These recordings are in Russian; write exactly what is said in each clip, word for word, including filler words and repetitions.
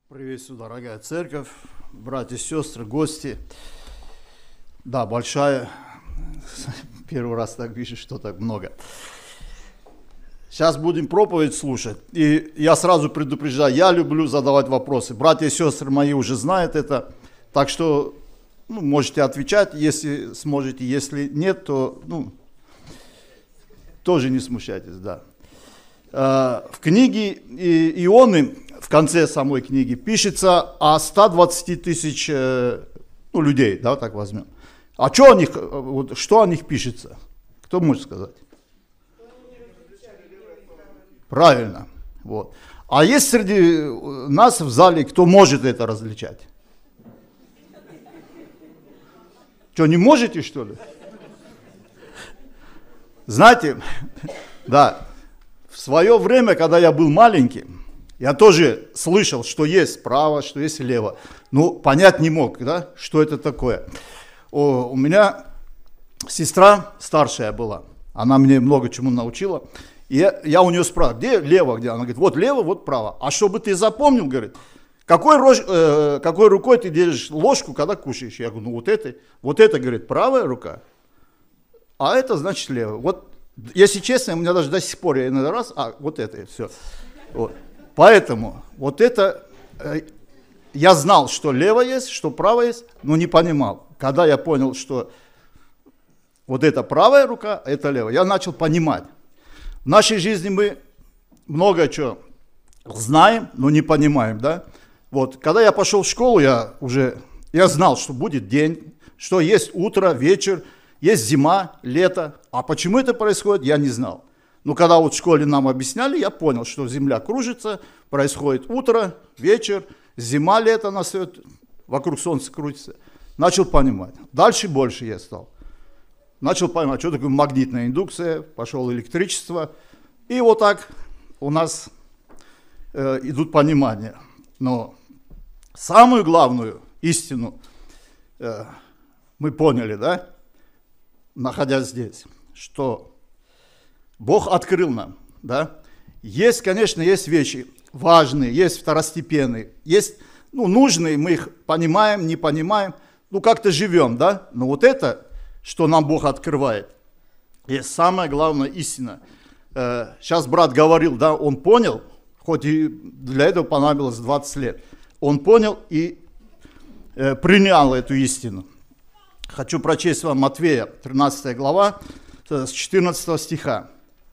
Приветствую, дорогая церковь, братья и сестры, гости. Да, большая, первый раз так вижу, что так много. Сейчас будем проповедь слушать. И я сразу предупреждаю, я люблю задавать вопросы. Братья и сестры мои уже знают это, так что ну, можете отвечать, если сможете. Если нет, то ну, тоже не смущайтесь, да. В книге Ионы, в конце самой книги, пишется о ста двадцати тысяч ну, людей, да, так возьмем. А что о них, вот, что о них пишется? Кто может сказать? Правильно. Вот. А есть среди нас в зале, кто может это различать? Что, не можете, что ли? Знаете, да, в свое время, когда я был маленький, я тоже слышал, что есть право, что есть лево. Ну, понять не мог, да, что это такое. О, у меня сестра старшая была, она мне много чему научила. И я, я у нее спрашиваю, где лево, где? Она говорит, вот лево, вот право. А чтобы ты запомнил, говорит, какой, рож, э, какой рукой ты держишь ложку, когда кушаешь? Я говорю, ну вот это, вот это, говорит, правая рука, а это значит лево. Вот, если честно, у меня даже до сих пор, я иногда раз, а вот это и все. Вот. Поэтому вот это, э, я знал, что лево есть, что право есть, но не понимал. Когда я понял, что вот это правая рука, а это левая, я начал понимать. В нашей жизни мы много чего знаем, но не понимаем, да. Вот, когда я пошел в школу, я уже, я знал, что будет день, что есть утро, вечер, есть зима, лето. А почему это происходит, я не знал. Но когда вот в школе нам объясняли, я понял, что Земля кружится, происходит утро, вечер, зима, лето настает, вокруг Солнца крутится. Начал понимать. Дальше больше я стал. Начал понимать, что такое магнитная индукция, пошел электричество. И вот так у нас э, идут понимания. Но самую главную истину э, мы поняли, да, находясь здесь, что Бог открыл нам, да. Есть, конечно, есть вещи важные, есть второстепенные, есть, ну, нужные, мы их понимаем, не понимаем, ну, как-то живем, да. Но вот это, что нам Бог открывает, есть самая главная истина. Э, сейчас брат говорил, да, он понял, хоть и для этого понадобилось двадцать лет, он понял и э, принял эту истину. Хочу прочесть вам Матфея, тринадцатая глава, с четырнадцатого стиха.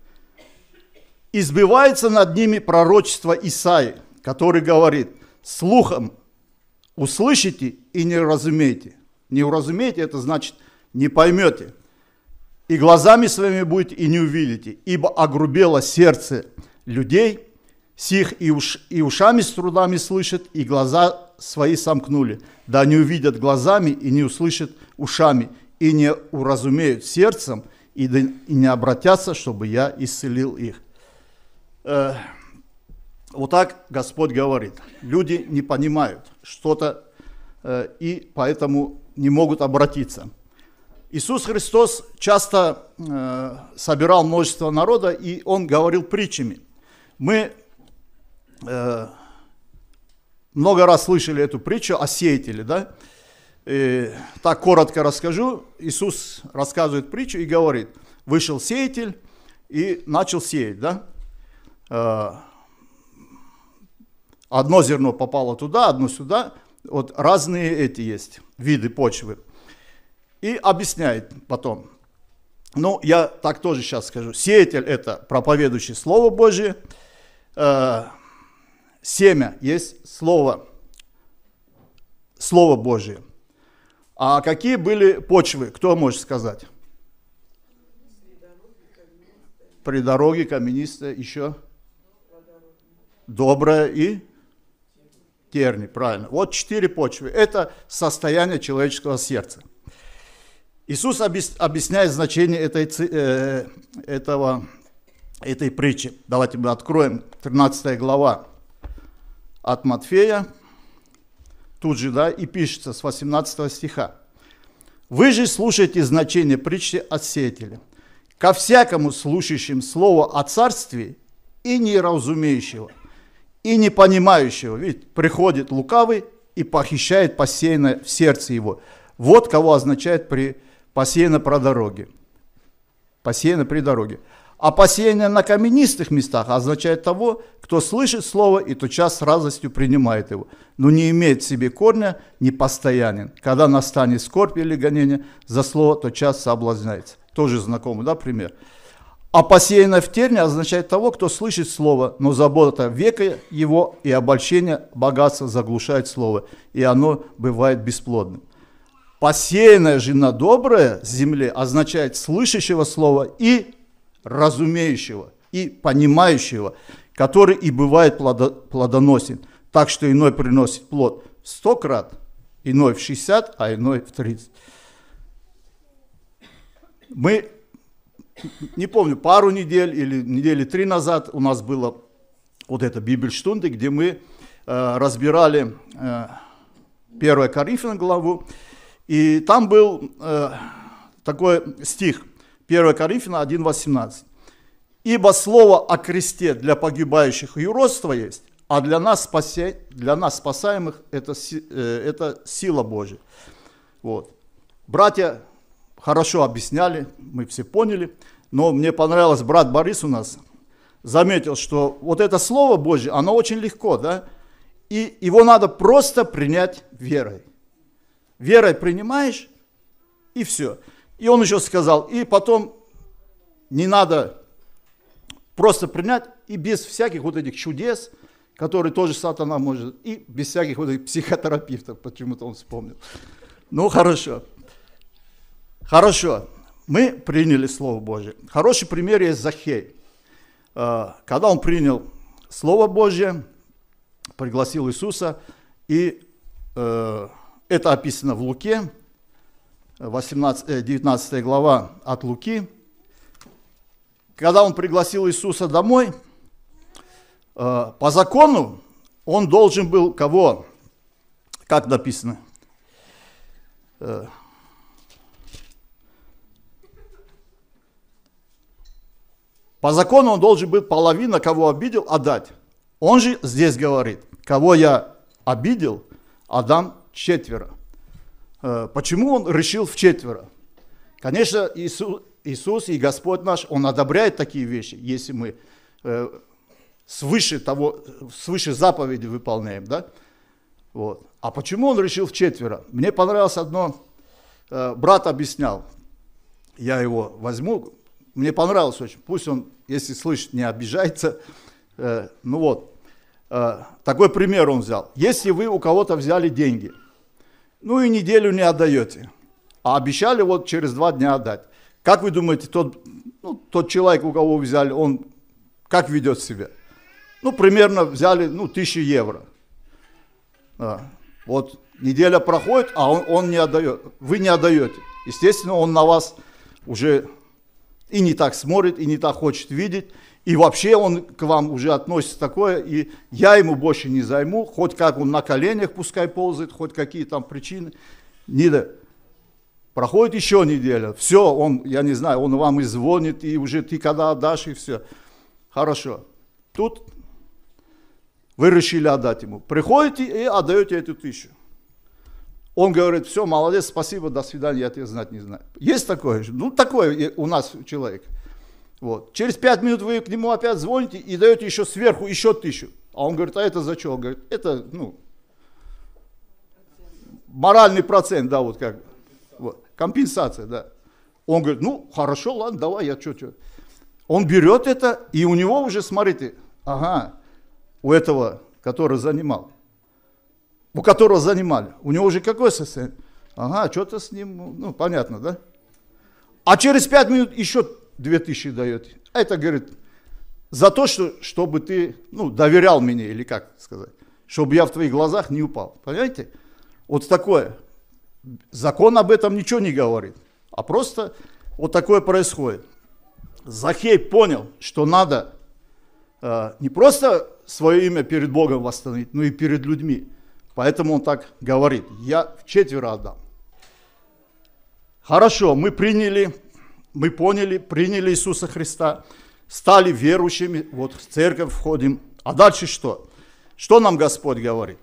«Избывается над ними пророчество Исаии, который говорит, слухом услышите и не разумеете». Не уразумеете, это значит не поймете. «И глазами своими будете и не увидите, ибо огрубело сердце людей, сих и, уш, и ушами с трудами слышат, и глаза свои сомкнули, да не увидят глазами и не услышат ушами, и не уразумеют сердцем, и, да, и не обратятся, чтобы я исцелил их». Э, вот так Господь говорит. Люди не понимают что-то, э, и поэтому не могут обратиться. Иисус Христос часто э, собирал множество народа, и Он говорил притчами. Мы э, много раз слышали эту притчу о сеятеле, да? И, так коротко расскажу. Иисус рассказывает притчу и говорит, вышел сеятель и начал сеять, да? Э, одно зерно попало туда, одно сюда. Вот разные эти есть виды почвы. И объясняет потом. Ну, я так тоже сейчас скажу. Сеятель – это проповедующий Слово Божие. Э, семя есть Слово, Слово Божие. А какие были почвы? Кто может сказать? При дороге, каменистая, еще? Добрая и терни, правильно. Вот четыре почвы. Это состояние человеческого сердца. Иисус объясняет значение этой, э, этого, этой притчи. Давайте мы откроем тринадцатая глава от Матфея. Тут же, да, и пишется с восемнадцатого стиха. «Вы же слушаете значение притчи от сеятеля. Ко всякому слушающим слово о царстве и неразумеющего, и не понимающего. Ведь приходит лукавый и похищает посеянное в сердце его. Вот кого означает при посеянное про дороге. Посеянное при дороге. А посеянное на каменистых местах означает того, кто слышит слово и тотчас с радостью принимает его, но не имеет в себе корня, не постоянен. Когда настанет скорбь или гонение за слово, тотчас соблазняется. Тоже знакомый, да, пример. А посеянное в терне означает того, кто слышит слово, но забота века его и обольщение богатства заглушает слово, и оно бывает бесплодным. Посеянная же на доброе земле означает слышащего слова и разумеющего, и понимающего, который и бывает плодоносен, так что иной приносит плод в сто крат, иной в шестьдесят, а иной в тридцать. Мы, не помню, пару недель или недели три назад у нас было вот это Бибельштунды, где мы э, разбирали э, первую Коринфянам главу, и там был э, такой стих, первое Коринфянам один восемнадцать. «Ибо слово о кресте для погибающих юродство есть, а для нас, спася... для нас спасаемых это, э, это сила Божия». Вот. Братья хорошо объясняли, мы все поняли, но мне понравилось, брат Борис у нас заметил, что вот это слово Божье, оно очень легко, да, и его надо просто принять верой. Верой принимаешь, и все. И он еще сказал, и потом не надо просто принять, и без всяких вот этих чудес, которые тоже сатана может, и без всяких вот этих психотерапевтов, почему-то он вспомнил. Ну, хорошо. Хорошо. Мы приняли Слово Божье. Хороший пример есть Захей. Когда он принял Слово Божье, пригласил Иисуса, и это описано в Луке, восемнадцатая, девятнадцатая глава от Луки. Когда он пригласил Иисуса домой, по закону он должен был кого? Как написано? По закону он должен был половину, кого обидел, отдать. Он же здесь говорит, кого я обидел, отдам четверо. Почему он решил в четверо? Конечно, Иисус, Иисус и Господь наш, Он одобряет такие вещи, если мы э, свыше, того, свыше заповеди выполняем. Да? Вот. А почему Он решил в четверо? Мне понравилось одно, э, брат объяснял, я его возьму, мне понравилось очень, пусть он, если слышит, не обижается. Э, ну вот, э, такой пример он взял. Если вы у кого-то взяли деньги, ну и неделю не отдаете, а обещали вот через два дня отдать. Как вы думаете, тот, ну, тот человек, у кого вы взяли, он как ведет себя? Ну, примерно взяли, ну, тысячу евро. А, вот неделя проходит, а он, он не отдает, вы не отдаете. Естественно, он на вас уже и не так смотрит, и не так хочет видеть, и вообще он к вам уже относится такое, и я ему больше не займу, хоть как он на коленях пускай ползает, хоть какие там причины. Не да. Проходит еще неделя, все, он, я не знаю, он вам и звонит, и уже ты когда отдашь, и все. Хорошо. Тут вы решили отдать ему. Приходите и отдаете эту тысячу. Он говорит, все, молодец, спасибо, до свидания, я тебя знать не знаю. Есть такое? Ну, такое у нас человек. Вот. Через пять минут вы к нему опять звоните и даете еще сверху еще тысячу. А он говорит, а это за что? Он говорит, это, ну, моральный процент, да, вот как. Вот. Компенсация, да. Он говорит, ну, хорошо, ладно, давай, я что, что. Он берет это, и у него уже, смотрите, ага, у этого, который занимал, у которого занимали, у него уже какое состояние? Ага, что-то с ним, ну, понятно, да? А через пять минут еще две тысячи дает. А это, говорит, за то, что, чтобы ты, ну, доверял мне, или как сказать, чтобы я в твоих глазах не упал. Понимаете? Вот такое. Закон об этом ничего не говорит, а просто вот такое происходит. Захей понял, что надо э, не просто свое имя перед Богом восстановить, но и перед людьми. Поэтому он так говорит, я вчетверо отдам. Хорошо, мы приняли, мы поняли, приняли Иисуса Христа, стали верующими, вот в церковь входим. А дальше что? Что нам Господь говорит?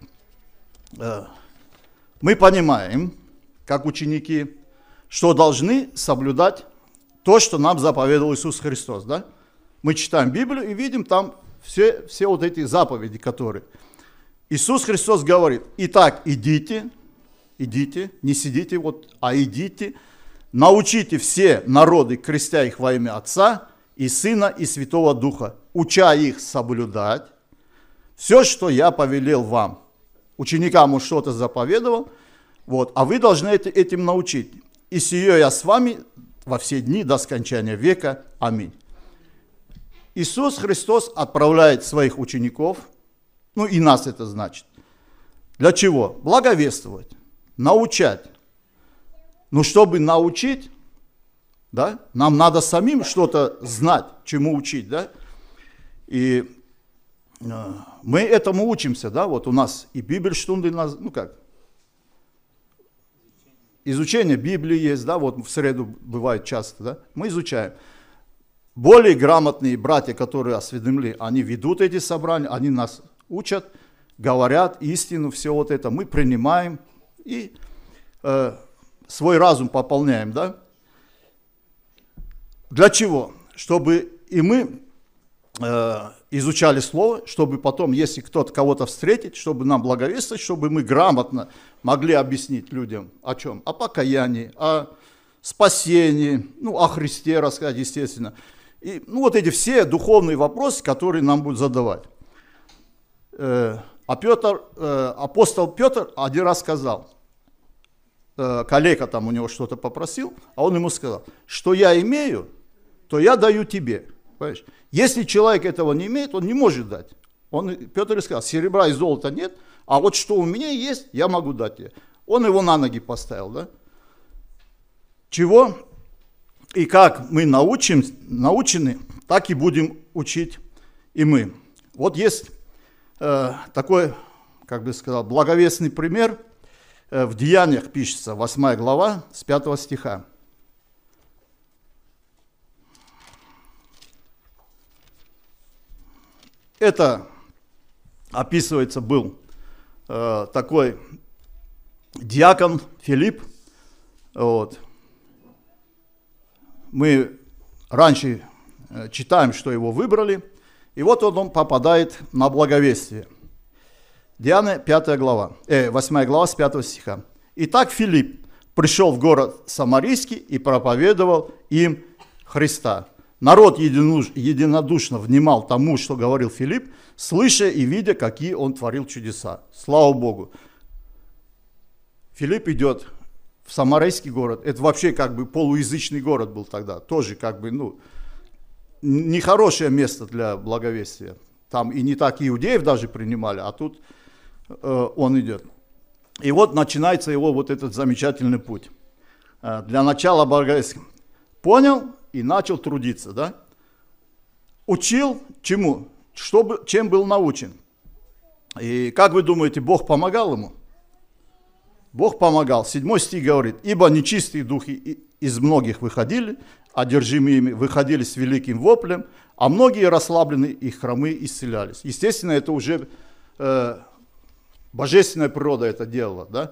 Мы понимаем, как ученики, что должны соблюдать то, что нам заповедовал Иисус Христос. Да? Мы читаем Библию и видим там все, все вот эти заповеди, которые... Иисус Христос говорит: итак, идите, идите, не сидите, вот, а идите, научите все народы, крестя их во имя Отца и Сына и Святого Духа, уча их соблюдать все, что я повелел вам. Ученикам он что-то заповедовал, вот, а вы должны этим научить. И сие я с вами во все дни до скончания века. Аминь. Иисус Христос отправляет своих учеников, ну и нас это значит. Для чего? Благовествовать, научать. Но чтобы научить, да, нам надо самим что-то знать, чему учить, да. И э, мы этому учимся, да, вот у нас и Бибельштунды, ну как, изучение Библии есть, да, вот в среду бывает часто, да, мы изучаем. Более грамотные братья, которые осведомлены, они ведут эти собрания, они нас учат, говорят истину, все вот это мы принимаем и э, свой разум пополняем, да. Для чего? Чтобы и мы э, изучали Слово, чтобы потом, если кто-то кого-то встретит, чтобы нам благовествовать, чтобы мы грамотно могли объяснить людям о чем? О покаянии, о спасении, ну, о Христе рассказать, естественно. И, ну, вот эти все духовные вопросы, которые нам будут задавать. Э, а Петр, э, апостол Петр один раз сказал, э, коллега там у него что-то попросил, а он ему сказал: что я имею, то я даю тебе. Понимаешь? Если человек этого не имеет, он не может дать. Он, Петр сказал: серебра и золота нет, а вот что у меня есть, я могу дать тебе. Он его на ноги поставил, да? Чего и как мы научим, научены, так и будем учить и мы. Вот есть э, такой, как бы сказал, благовестный пример. Э, в Деяниях пишется, восьмая глава, с пятого стиха. Это описывается был э, такой диакон Филипп. Вот. Мы раньше э, читаем, что его выбрали, и вот он, он попадает на благовестие. Деяния, пятая глава, э, восьмая глава с пятого стиха. Итак, Филипп пришел в город Самарийский и проповедовал им Христа. Народ единодушно внимал тому, что говорил Филипп, слыша и видя, какие он творил чудеса. Слава Богу! Филипп идет в Самарийский город. Это вообще как бы полуязычный город был тогда. Тоже как бы, ну, нехорошее место для благовестия. Там и не так иудеев даже принимали, а тут э, он идет. И вот начинается его вот этот замечательный путь. Э, для начала благовестия. Понял и начал трудиться, да? Учил чему? Чтобы, чем был научен. И как вы думаете, Бог помогал ему? Бог помогал. Седьмой стих говорит: ибо нечистые духи из многих выходили, одержимые ими выходили с великим воплем, а многие расслабленные и хромые исцелялись. Естественно, это уже э, божественная природа это делала, да?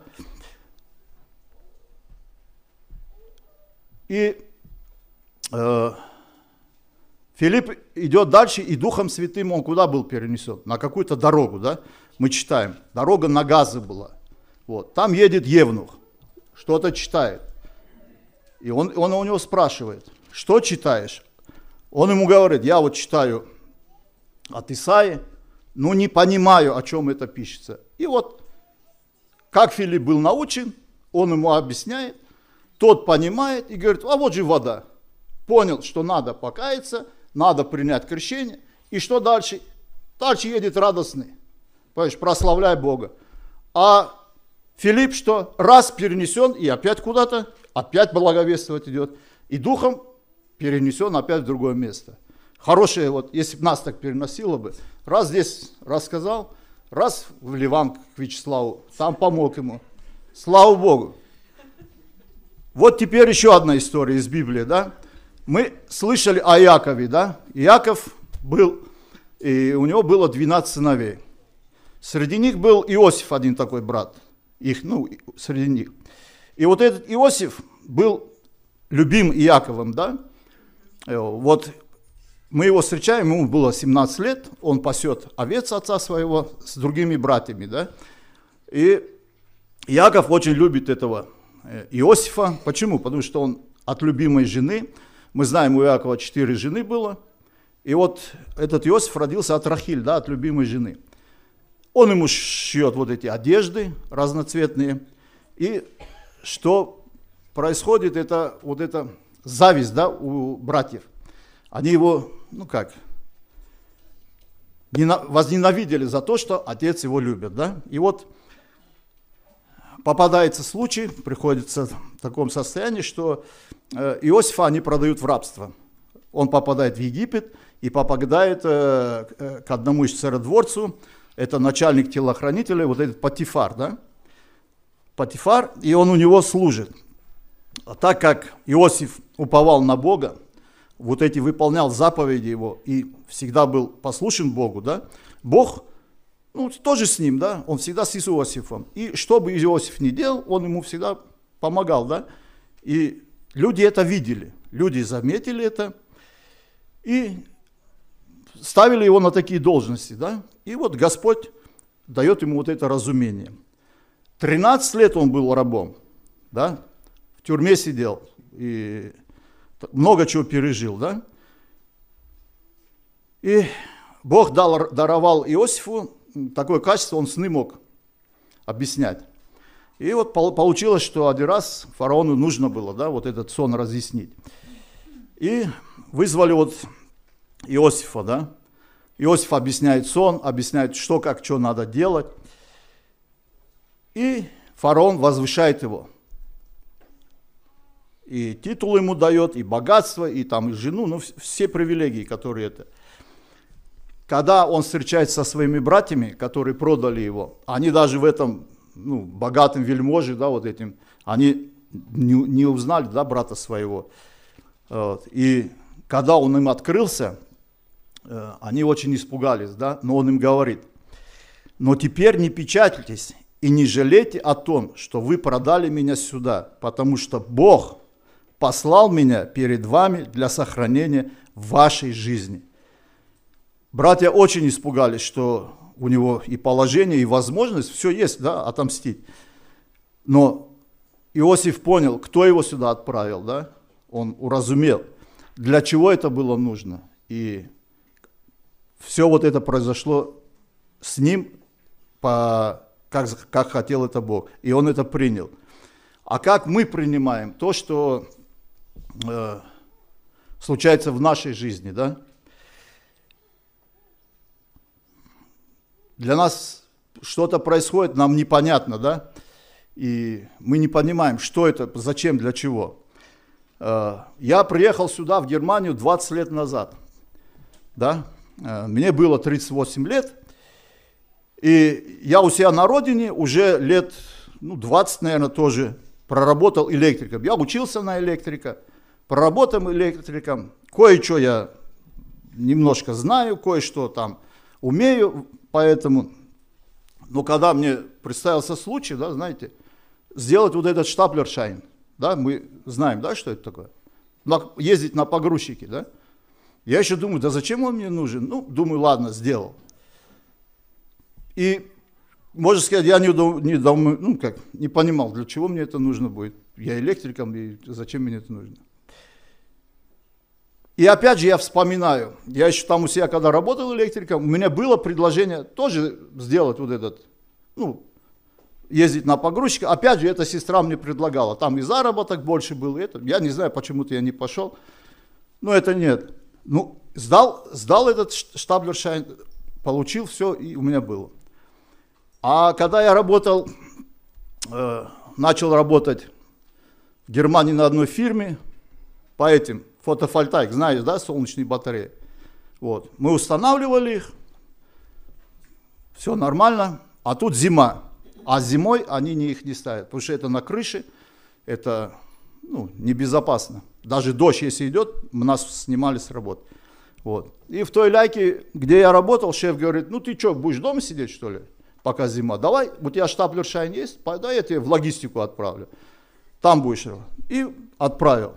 И э, Филипп идет дальше, и Духом Святым он куда был перенесен? На какую-то дорогу, да? Мы читаем, дорога на Газы была. Вот. Там едет евнух, что-то читает. И он, он у него спрашивает: что читаешь? Он ему говорит: я вот читаю от Исаии, но не понимаю, о чем это пишется. И вот, как Филипп был научен, он ему объясняет, тот понимает и говорит: а вот же вода. Понял, что надо покаяться, надо принять крещение. И что дальше? Дальше едет радостный, понимаешь, прославляй Бога. А Филипп что? Раз перенесен и опять куда-то, опять благовествовать идет. И духом перенесен опять в другое место. Хорошее, вот, если бы нас так переносило бы, раз здесь рассказал, раз в Ливан к Вячеславу, там помог ему. Слава Богу. Вот теперь еще одна история из Библии, да. Мы слышали о Якове, да. Иаков был, и у него было двенадцать сыновей. Среди них был Иосиф, один такой брат, их, ну, среди них. И вот этот Иосиф был любим Иаковом, да, вот мы его встречаем, ему было семнадцать лет, он пасет овец отца своего с другими братьями, да, и Иаков очень любит этого Иосифа. Почему? Потому что он от любимой жены, мы знаем, у Иакова четыре жены было, и вот этот Иосиф родился от Рахиль, да, от любимой жены. Он ему шьет вот эти одежды разноцветные, и что происходит, это вот эта зависть, да, у братьев. Они его, ну как, возненавидели за то, что отец его любит, да. И вот попадается случай, приходится в таком состоянии, что Иосифа они продают в рабство. Он попадает в Египет и попадает к одному из царедворцу, это начальник телохранителей, вот этот Потифар, да. Потифар, и он у него служит. А так как Иосиф уповал на Бога, вот эти выполнял заповеди его и всегда был послушен Богу, да, Бог, ну, тоже с ним, да, он всегда с Иосифом. И что бы Иосиф ни делал, он ему всегда помогал, да. И люди это видели, люди заметили это и ставили его на такие должности, да. И вот Господь дает ему вот это разумение. тринадцать лет он был рабом, да, в тюрьме сидел и много чего пережил, да. И Бог дал, даровал Иосифу такое качество, он сны мог объяснять. И вот получилось, что один раз фараону нужно было, да, вот этот сон разъяснить. И вызвали вот Иосифа, да. Иосиф объясняет сон, объясняет, что, как, что надо делать. И фараон возвышает его. И титул ему дает, и богатство, и там и жену, ну все привилегии, которые это. Когда он встречается со своими братьями, которые продали его, они даже в этом, ну, богатым вельможе, да, вот этим, они не, не узнали, да, брата своего. Вот. И когда он им открылся, они очень испугались, да, но он им говорит: но теперь не печальтесь и не жалейте о том, что вы продали меня сюда, потому что Бог послал меня перед вами для сохранения вашей жизни. Братья очень испугались, что у него и положение, и возможность, все есть, да, отомстить. Но Иосиф понял, кто его сюда отправил, да, он уразумел, для чего это было нужно. И все вот это произошло с ним, по, как, как хотел это Бог. И он это принял. А как мы принимаем то, что э, случается в нашей жизни, да? Для нас что-то происходит, нам непонятно, да? И мы не понимаем, что это, зачем, для чего. Э, я приехал сюда, в Германию, двадцать лет назад, да? Мне было тридцать восемь лет, и я у себя на родине уже лет, ну, двадцать, наверное, тоже проработал электриком. Я учился на электрика, проработал электриком, кое-что я немножко знаю, кое-что там умею, поэтому, но когда мне представился случай, да, знаете, сделать вот этот штаплершайн, да, мы знаем, да, что это такое, ездить на погрузчике, да. Я еще думаю, да зачем он мне нужен? Ну, думаю, ладно, сделал. И, можно сказать, я не, не, ну, как, не понимал, для чего мне это нужно будет. Я электриком, и зачем мне это нужно? И опять же я вспоминаю, я еще там у себя, когда работал электриком, у меня было предложение тоже сделать вот этот, ну, ездить на погрузчик. Опять же, эта сестра мне предлагала, там и заработок больше был, и это. Я не знаю, почему-то я не пошел, но это нет. Ну, сдал, сдал этот штаплершайн, получил все, и у меня было. А когда я работал, э, начал работать в Германии на одной фирме по этим, фотовольтаик, знаешь, да, солнечные батареи. Вот. Мы устанавливали их, все нормально, а тут зима. А зимой они не, их не ставят, потому что это на крыше, это, ну, небезопасно. Даже дождь, если идет, нас снимали с работы. Вот. И в той ляйке, где я работал, шеф говорит: ну ты что, будешь дома сидеть, что ли? пока зима. Давай, у тебя штаплер Шайн есть? Дай я тебе в логистику отправлю. Там будешь. И отправил.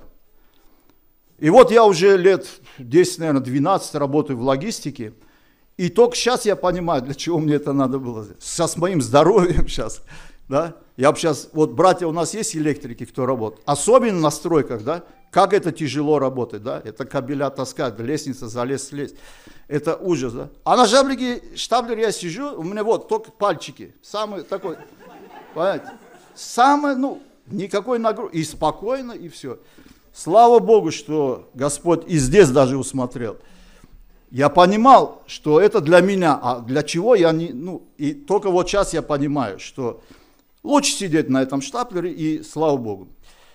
И вот я уже лет десять, наверное, двенадцать работаю в логистике. И только сейчас я понимаю, для чего мне это надо было. Сейчас с моим здоровьем сейчас, да. Я бы сейчас, вот братья, у нас есть электрики, кто работает. Особенно на стройках, да. Как это тяжело работать, да. Это кабеля таскать, лестница залез, слезть. Это ужас, да. А на штаблере, штаблере я сижу, у меня вот только пальчики. Самый такой, понимаете. Самый, ну, никакой нагрузки. И спокойно, и все. Слава Богу, что Господь и здесь даже усмотрел. Я понимал, что это для меня, а для чего я не, ну, и только вот сейчас я понимаю, что лучше сидеть на этом штаплере, и слава Богу.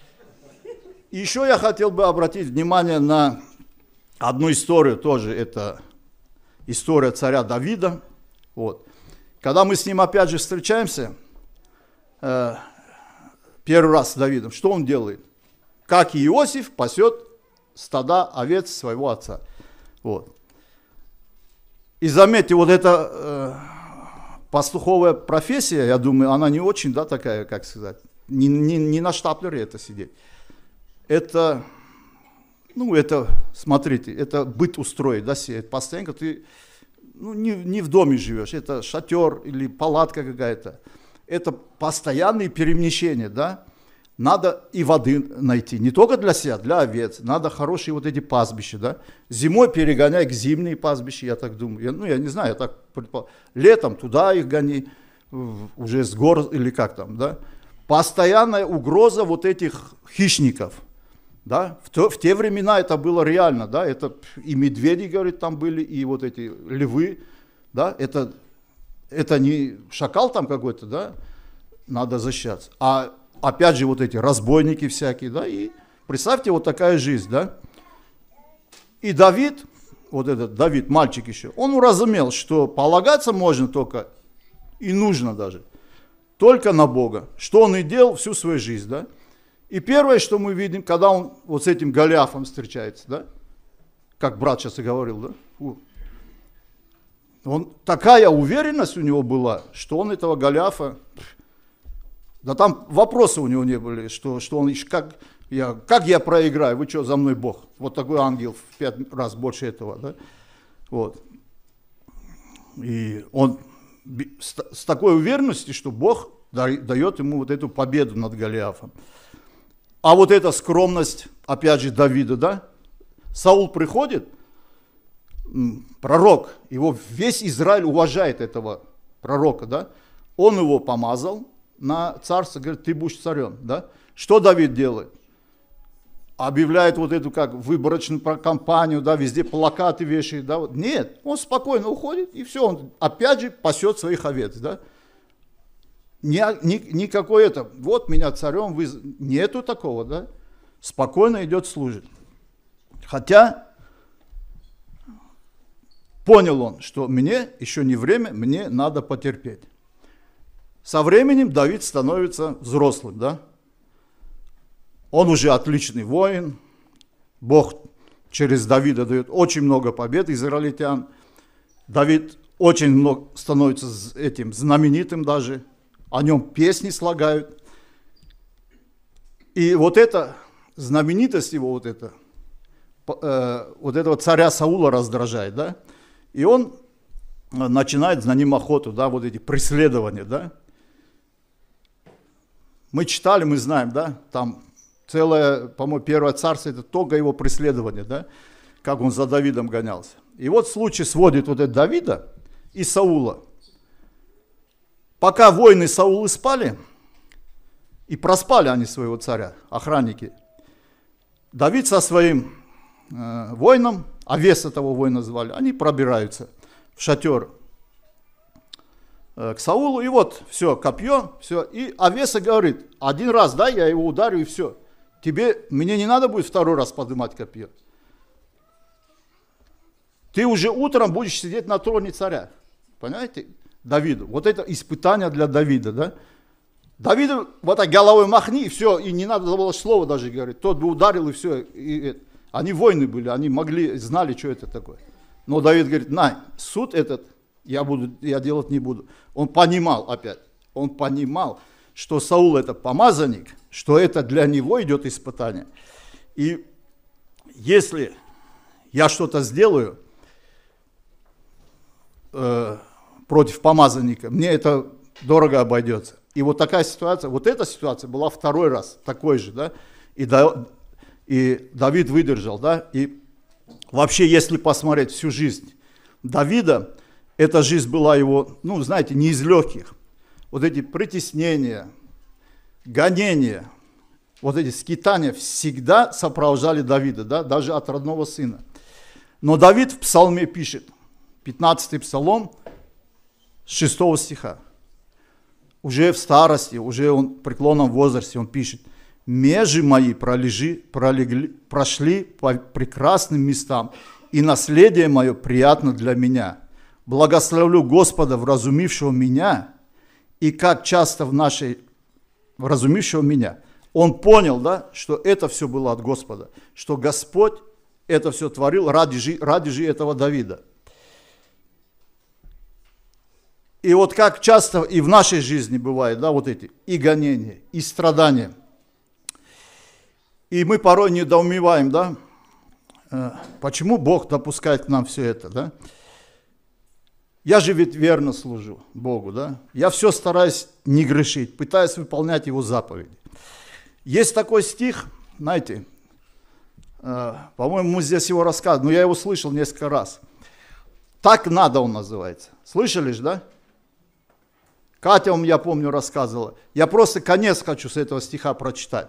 И еще я хотел бы обратить внимание на одну историю, тоже это история царя Давида. Вот. Когда мы с ним опять же встречаемся, э, первый раз с Давидом, что он делает? Как и Иосиф пасет стада овец своего отца. Вот. И заметьте, вот эта э, пастуховая профессия, я думаю, она не очень, да, такая, как сказать, не, не, не на штаплере это сидеть. Это, ну, это, смотрите, это быт устроить, да, сидеть. Постоянно ты, ну, не, не в доме живешь, это шатер или палатка какая-то. Это постоянные перемещения, да. Надо и воды найти, не только для себя, для овец. Надо хорошие вот эти пастбища, да. Зимой перегоняй к зимние пастбища, я так думаю. Я, ну, я не знаю, я так предполагаю. Летом туда их гони, уже с гор или как там, да. Постоянная угроза вот этих хищников, да. В, то, в те времена это было реально, да. Это и медведи, говорит, там были, и вот эти львы, да. Это, это не шакал там какой-то, да. Надо защищаться. А опять же, вот эти разбойники всякие, да, и представьте, вот такая жизнь, да. И Давид, вот этот Давид, мальчик еще, он уразумел, что полагаться можно только, и нужно даже, только на Бога, что он и делал всю свою жизнь, да. И первое, что мы видим, когда он вот с этим Голиафом встречается, да, как брат сейчас и говорил, да, он, такая уверенность у него была, что он этого Голиафа... Да там вопросы у него не были, что, что он, как я, как я проиграю, вы что, за мной Бог? Вот такой ангел в пять раз больше этого, да? Вот. И он с, с такой уверенностью, что Бог дает ему вот эту победу над Голиафом. А вот эта скромность, опять же, Давида, да? Саул приходит, пророк, его весь Израиль уважает, этого пророка, да? Он его помазал на царство, говорит, ты будешь царем, да? Что Давид делает? Объявляет вот эту как выборочную кампанию, да, везде плакаты вешает, да? Нет, он спокойно уходит, и все, он опять же пасет своих овец, да? Ни, ни, никакой это, вот меня царем, вы... нету такого, да? Спокойно идет служить. Хотя понял он, что мне еще не время, мне надо потерпеть. Со временем Давид становится взрослым, да? Он уже отличный воин. Бог через Давида дает очень много побед израильтян. Давид очень много становится этим знаменитым даже. О нем песни слагают. И вот эта знаменитость его, вот, это, э, вот этого царя Саула раздражает, да? И он начинает за ним охоту, да, вот эти преследования, да? Мы читали, мы знаем, да, там целое, по-моему, первое царство, это только его преследование, да, как он за Давидом гонялся. И вот случай сводит вот это Давида и Саула. Пока воины Саула спали, и проспали они своего царя, охранники, Давид со своим э, воином, овес этого воина звали, они пробираются в шатер к Саулу, и вот, все, копье, все, и овеса говорит, один раз, да, я его ударю, и все, тебе, мне не надо будет второй раз поднимать копье, ты уже утром будешь сидеть на троне царя, понимаете, Давиду, вот это испытание для Давида, да, Давиду вот так головой махни, и все, и не надо было слова даже говорить, тот бы ударил, и все, и, и, они воины были, они могли, знали, что это такое, но Давид говорит, на, суд этот, я, буду, я делать не буду. Он понимал опять, он понимал, что Саул это помазанник, что это для него идет испытание. И если я что-то сделаю э, против помазанника, мне это дорого обойдется. И вот такая ситуация, вот эта ситуация была второй раз, такой же, да, и, да, и Давид выдержал, да, и вообще, если посмотреть всю жизнь Давида, эта жизнь была его, ну, знаете, не из легких. Вот эти притеснения, гонения, вот эти скитания всегда сопровождали Давида, да, даже от родного сына. Но Давид в псалме пишет, пятнадцатый псалом, с шестого стиха. Уже в старости, уже он в преклонном возрасте, он пишет: «Межи мои пролежи, пролегли, прошли по прекрасным местам, и наследие мое приятно для меня. Благословлю Господа, вразумившего меня, и как часто в нашей вразумившего меня». Он понял, да, что это все было от Господа, что Господь это все творил ради, ради же этого Давида. И вот как часто и в нашей жизни бывает, да, вот эти и гонения, и страдания. И мы порой недоумеваем, да, почему Бог допускает к нам все это, да. Я же ведь верно служу Богу, да. Я все стараюсь не грешить, пытаюсь выполнять Его заповеди. Есть такой стих, знаете, по-моему, мы здесь его рассказывали, но я его слышал несколько раз. «Так надо» он называется. Слышали же, да? Катя вам, я помню, рассказывала. Я просто конец хочу с этого стиха прочитать.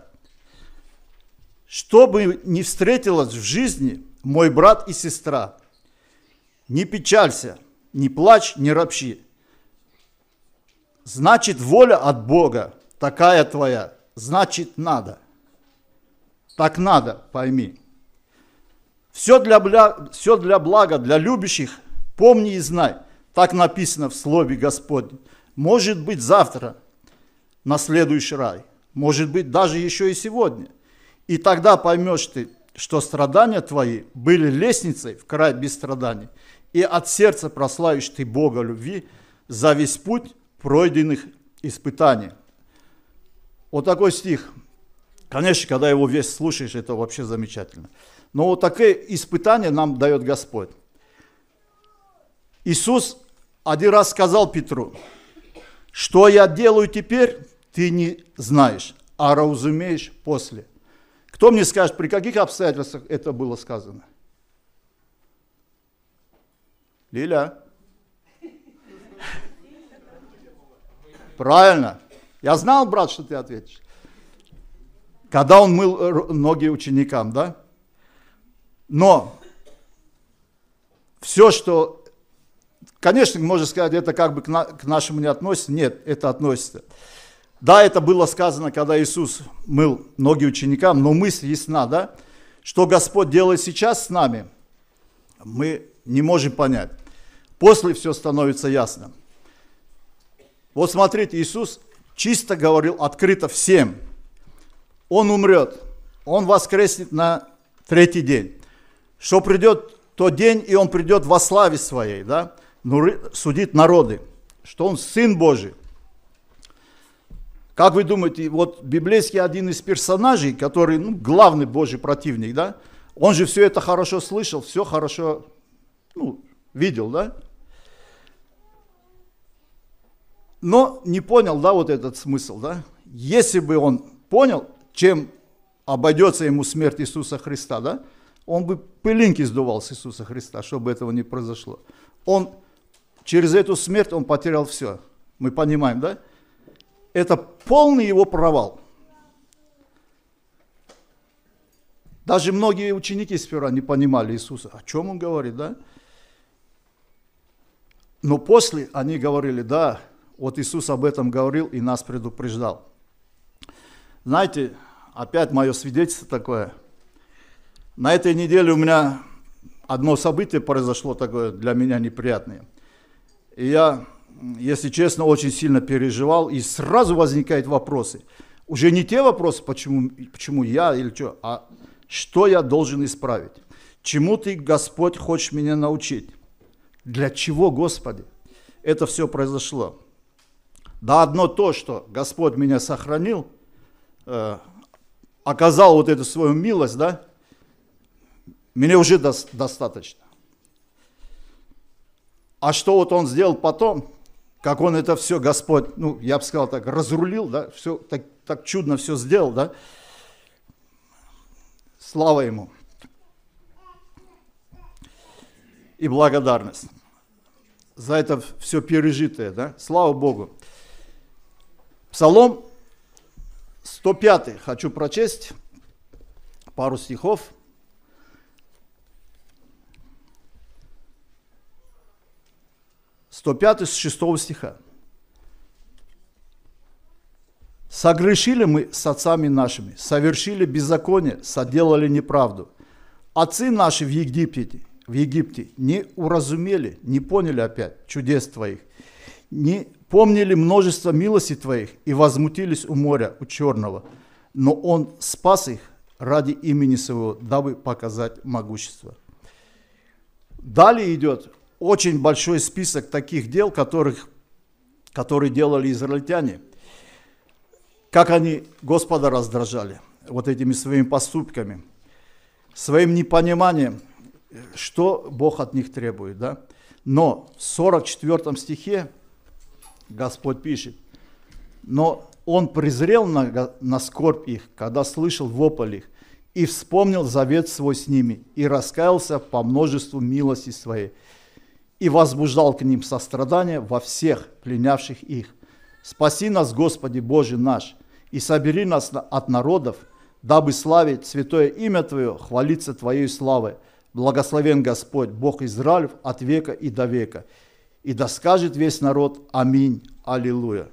«Что бы ни встретилось в жизни, мой брат и сестра, не печалься, не плачь, не ропщи. Значит, воля от Бога такая твоя, значит, надо. Так надо, пойми. Все для, бля, все для блага, для любящих, помни и знай». Так написано в Слове Господнем. Может быть, завтра наследуешь рай. Может быть, даже еще и сегодня. И тогда поймешь ты, что страдания твои были лестницей в край без страданий. И от сердца прославишь ты Бога любви за весь путь пройденных испытаний. Вот такой стих. Конечно, когда его весь слушаешь, это вообще замечательно. Но вот такие испытания нам дает Господь. Иисус один раз сказал Петру: «Что я делаю теперь, ты не знаешь, а разумеешь после». Кто мне скажет, при каких обстоятельствах это было сказано? Лиля? Правильно. Я знал, брат, что ты ответишь. Когда он мыл ноги ученикам, да? Но все, что... Конечно, можно сказать, это как бы к, на, к нашему не относится. Нет, это относится. Да, это было сказано, когда Иисус мыл ноги ученикам, но мысль ясна, да? Что Господь делает сейчас с нами, мы не можем понять. После все становится ясно. Вот смотрите, Иисус чисто говорил открыто всем. Он умрет, Он воскреснет на третий день. Что придет тот день, и Он придет во славе Своей, да? Судить народы, что Он Сын Божий. Как вы думаете, вот библейский один из персонажей, который, ну, главный Божий противник, да? Он же все это хорошо слышал, все хорошо, ну, видел, да? Но не понял, да, вот этот смысл, да? Если бы он понял, чем обойдется ему смерть Иисуса Христа, да? Он бы пылинки сдувал с Иисуса Христа, чтобы этого не произошло. Он через эту смерть он потерял все. Мы понимаем, да? Это полный его провал. Даже многие ученики сперва не понимали Иисуса. О чем он говорит, да? Но после они говорили: да, вот Иисус об этом говорил и нас предупреждал. Знаете, опять мое свидетельство такое. На этой неделе у меня одно событие произошло такое для меня неприятное. И я, если честно, очень сильно переживал, и сразу возникают вопросы. Уже не те вопросы, почему, почему я или что, а что я должен исправить. Чему ты, Господь, хочешь меня научить? Для чего, Господи? это все произошло. Да одно то, что Господь меня сохранил, э, оказал вот эту свою милость, да, мне уже до, достаточно. А что вот Он сделал потом, как Он это все, Господь, ну, я бы сказал так, разрулил, да, все так, так чудно все сделал, да, слава Ему и благодарность за это все пережитое, да, слава Богу. Псалом сто пятый хочу прочесть, пару стихов. сто пятый с шестого стиха. «Согрешили мы с отцами нашими, совершили беззаконие, соделали неправду. Отцы наши в Египте, в Египте не уразумели, не поняли опять чудес Твоих, не помнили множество милостей Твоих и возмутились у моря, у Черного. Но Он спас их ради имени Своего, дабы показать могущество». Далее идет очень большой список таких дел, которых, которые делали израильтяне. Как они Господа раздражали вот этими своими поступками, своим непониманием, что Бог от них требует. Да? Но в сорок четвёртом стихе Господь пишет: «Но Он презрел на, на скорбь их, когда слышал вопль их, и вспомнил завет свой с ними, и раскаялся по множеству милости своей, и возбуждал к ним сострадание во всех пленявших их. Спаси нас, Господи Боже наш, и собери нас от народов, дабы славить святое имя Твое, хвалиться Твоей славой. Благословен Господь, Бог Израилев, от века и до века. И да скажет весь народ: аминь, аллилуйя».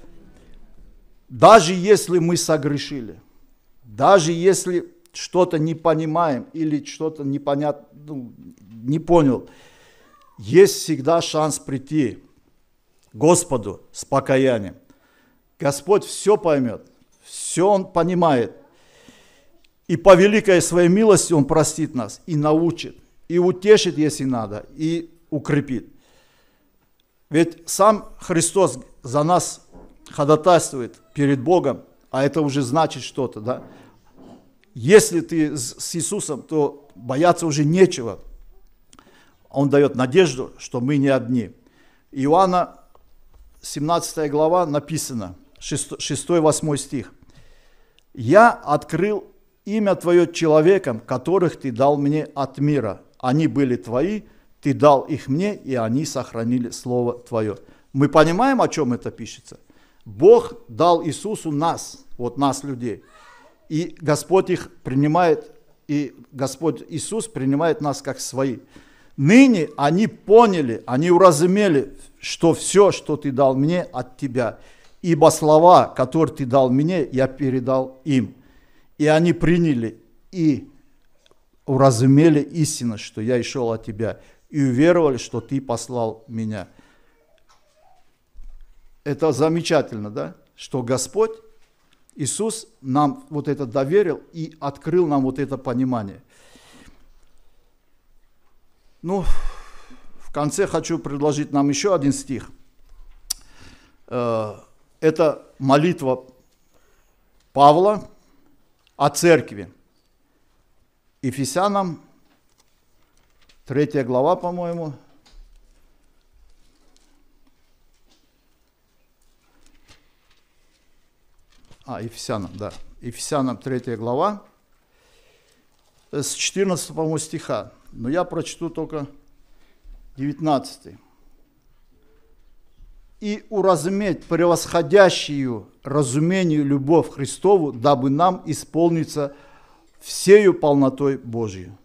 Даже если мы согрешили, даже если что-то не понимаем или что-то непонятно, ну, не понял, есть всегда шанс прийти к Господу с покаянием. Господь все поймет, все Он понимает. И по великой своей милости Он простит нас и научит, и утешит, если надо, и укрепит. Ведь сам Христос за нас ходатайствует перед Богом, а это уже значит что-то, да? Если ты с Иисусом, то бояться уже нечего. Он дает надежду, что мы не одни. Иоанна семнадцатая глава написано, шестой-восьмой стих. «Я открыл имя Твое человекам, которых Ты дал мне от мира. Они были Твои, Ты дал их мне, и они сохранили Слово Твое». Мы понимаем, о чем это пишется? Бог дал Иисусу нас, вот нас, людей. И Господь их принимает, и Господь Иисус принимает нас как свои. Ныне они поняли, они уразумели, что все, что Ты дал мне, от Тебя. Ибо слова, которые Ты дал мне, я передал им. И они приняли и уразумели истину, что я и шел от Тебя, и уверовали, что Ты послал меня. Это замечательно, да? Что Господь Иисус нам вот это доверил и открыл нам вот это понимание. Ну, в конце хочу предложить нам еще один стих. Это молитва Павла о церкви. Ефесянам, третья глава, по-моему. А, Ефесянам, да. Ефесянам, третья глава, с четырнадцатого, по-моему, стиха. Но я прочту только девятнадцатый. «И уразуметь превосходящую разумению любовь Христову, дабы нам исполниться всею полнотой Божью».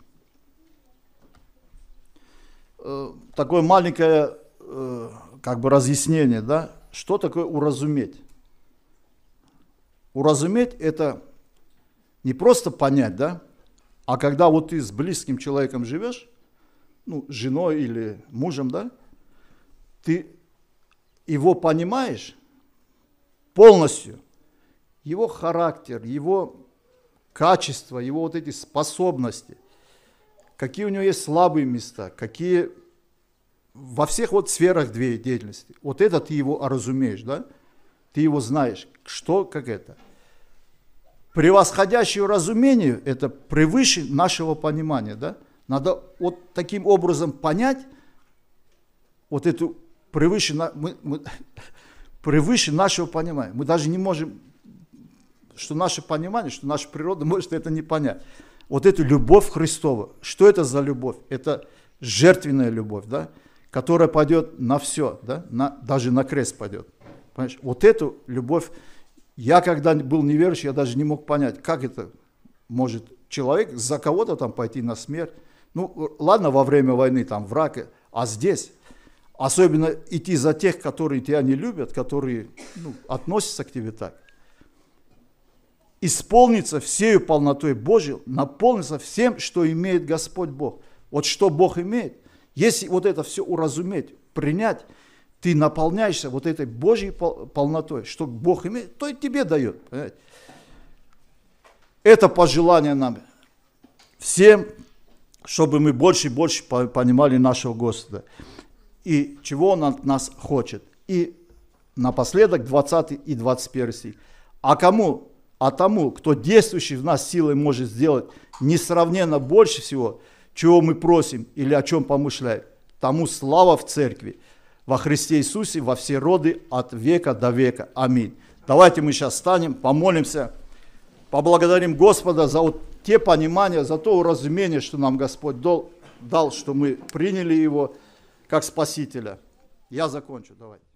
Такое маленькое как бы разъяснение, да? Что такое уразуметь? Уразуметь – это не просто понять, да? А когда вот ты с близким человеком живешь, ну, женой или мужем, да, ты его понимаешь полностью, его характер, его качества, его вот эти способности, какие у него есть слабые места, какие во всех вот сферах деятельности. Вот это ты его разумеешь, да? Ты его знаешь, что, как это. Превосходящее разумение – это превыше нашего понимания, да? Надо вот таким образом понять, вот эту превыше, мы, мы, превыше нашего понимания. Мы даже не можем, что наше понимание, что наша природа может это не понять. Вот эту любовь Христова. Что это за любовь? Это жертвенная любовь, да? Которая пойдет на все, да? На, даже на крест пойдет. Понимаешь? Вот эту любовь, я когда был неверующий, я даже не мог понять, как это может человек за кого-то там пойти на смерть. Ну, ладно, во время войны там враг, а здесь, особенно идти за тех, которые тебя не любят, которые ну, относятся к тебе так. Исполниться всею полнотой Божией, наполниться всем, что имеет Господь Бог. Вот что Бог имеет. Если вот это все уразуметь, принять, ты наполняешься вот этой Божьей полнотой, что Бог имеет, то и тебе дает. Понимаете? Это пожелание нам всем, чтобы мы больше и больше понимали нашего Господа. И чего Он от нас хочет. И напоследок двадцатый и двадцать первый стих. А кому? А тому, кто действующий в нас силой может сделать несравненно больше всего, чего мы просим или о чем помышляем, тому слава в церкви, во Христе Иисусе, во все роды, от века до века. Аминь. Давайте мы сейчас встанем, помолимся, поблагодарим Господа за вот те понимания, за то уразумение, что нам Господь дал, дал, что мы приняли Его как Спасителя. Я закончу, давай.